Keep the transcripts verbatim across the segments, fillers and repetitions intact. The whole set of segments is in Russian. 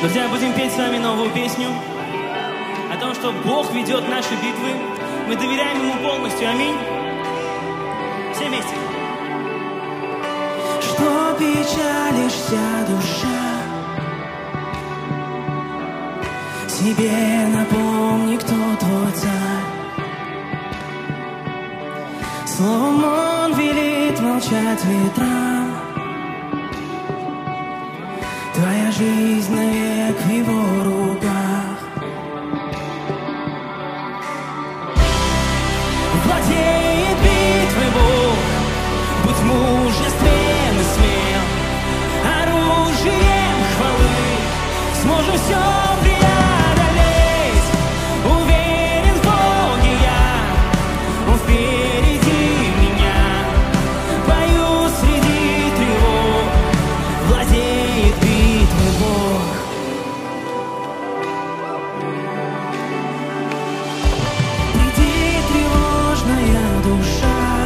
Друзья, будем петь с вами новую песню о том, что Бог ведет наши битвы. Мы доверяем Ему полностью. Аминь. Все вместе. Что печалишься, душа? Себе напомни, кто твой царь. Словом Он велит молчать ветрам. Твоя жизнь навек в Его руках. Владеет битвой Бог, будь мужествен и смел. Оружием хвалы сможем все преодолеть. Уверен в Боге я, Он впереди меня. Пою среди тревог, владеет битвой Бог. Приди, тревожная душа,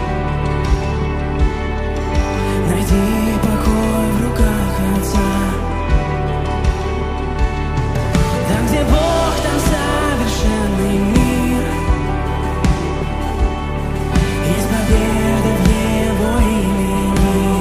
найди покой в руках Отца. Там, где Бог, там совершенный мир. Есть победа в Его имени.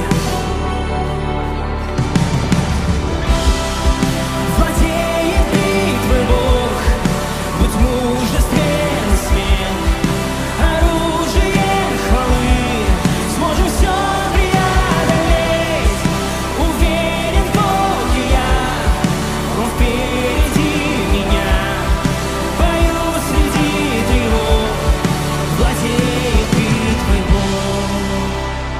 Владеет битвой Бог, будь мужествен и смел. Оружием хвалы сможем все преодолеть. Уверен в Боге я, Он впереди меня. Пою среди тревог, владеет битвой Бог.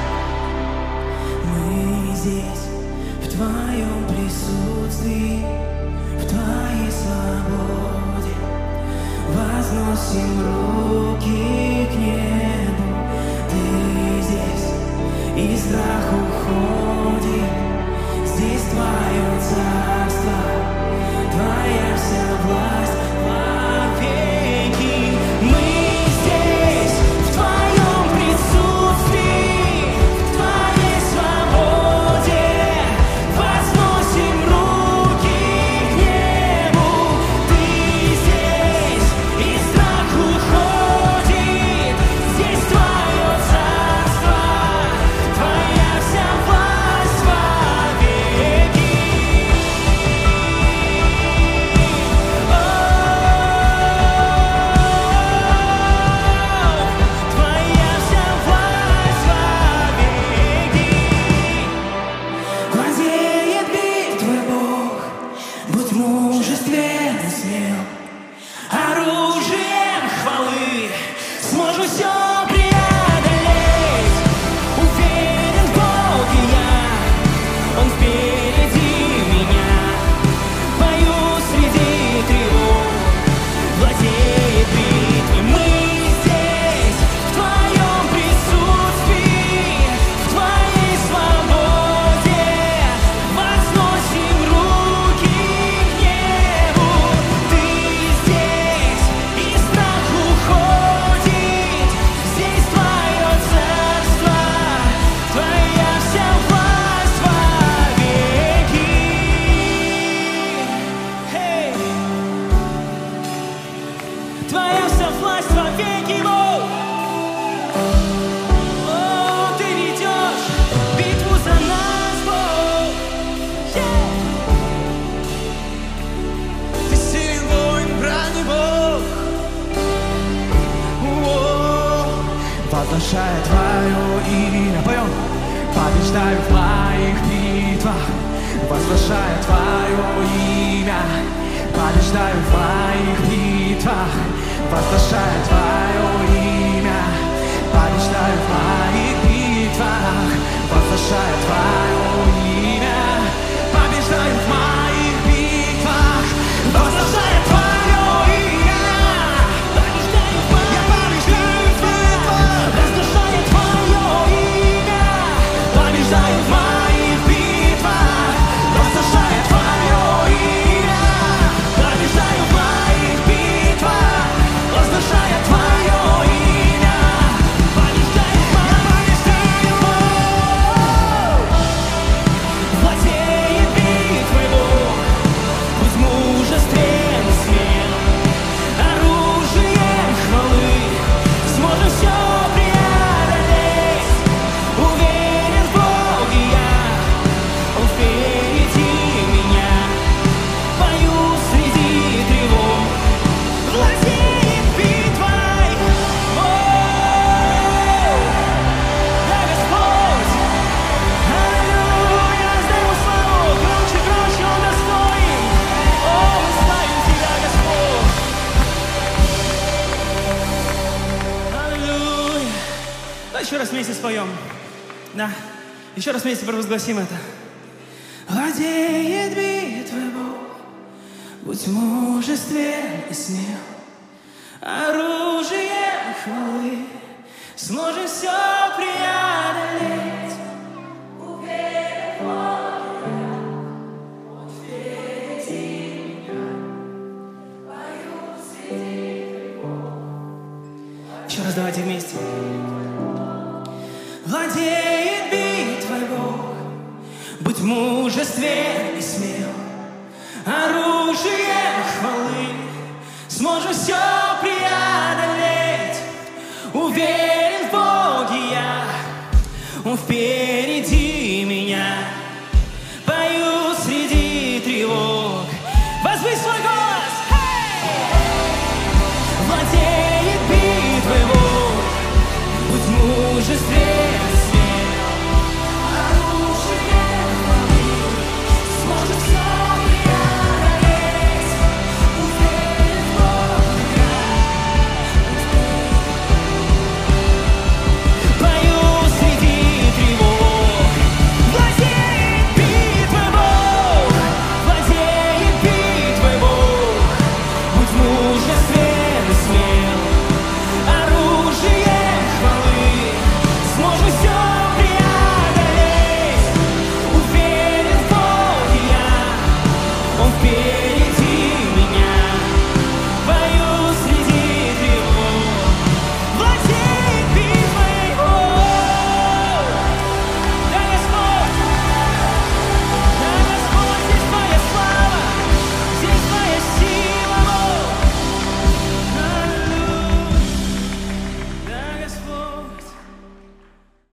Мы здесь, в Твоем присутствии, в Твоей свободе. Возносим руки к небу. Ты здесь, и страх уходит. Здесь Твое царство, Твоя вся власть вовеки. Мы здесь, в Твоем присутствии, в Твоей свободе. Возносим руки к небу. Ты здесь, и страх уходит. Здесь Твое царство, Твоя вся власть вовеки. Твоя вся власть вовеки. Владеет битвой Бог, будь мужествен и смел. Оружием хвалы сможем все преодолеть. Уверен в Боге я, Он впереди меня. Пою среди тревог, владеет битвой. Мы здесь, в Твоем присутствии, в Твоей свободе. Возносим руки к небу. Ты здесь, и страх уходит. Здесь Твое царство, Твоя вся власть вовеки. Hey! Твоя вся власть вовеки, Бог. О, Ты ведешь битву за нас, Бог. Yeah! Ты силен воин, брони Бог. О, возвышая Твое имя, поем. Побеждаю в моих битвах, возвышая Твое имя. Побеждаю в моих битвах, возвышая Твое имя. Побеждаю в моих битвах, возвышая Твое имя. Побеждаю в моих битвах, возвышая Твое имя. Побеждаю в моих битвах, возвышая Твое имя. Побеждаю в моих битвах, возвышая Твое имя. Побеждаю в моих битвах, возвышая Твое имя. Побеждаю в моих битвах. споем. Да. Еще раз вместе провозгласим это. Владеет битвой Бог, будь мужествен и смел. Оружие хвалы сможем все преодолеть. Уверен в Бога, Он впереди меня, пою среди грехов. Еще раз давайте вместе. Владеет битвой Бог, будь мужествен и смел. Оружие хвалы сможем все преодолеть. Уверен в Боге я, Он впереди.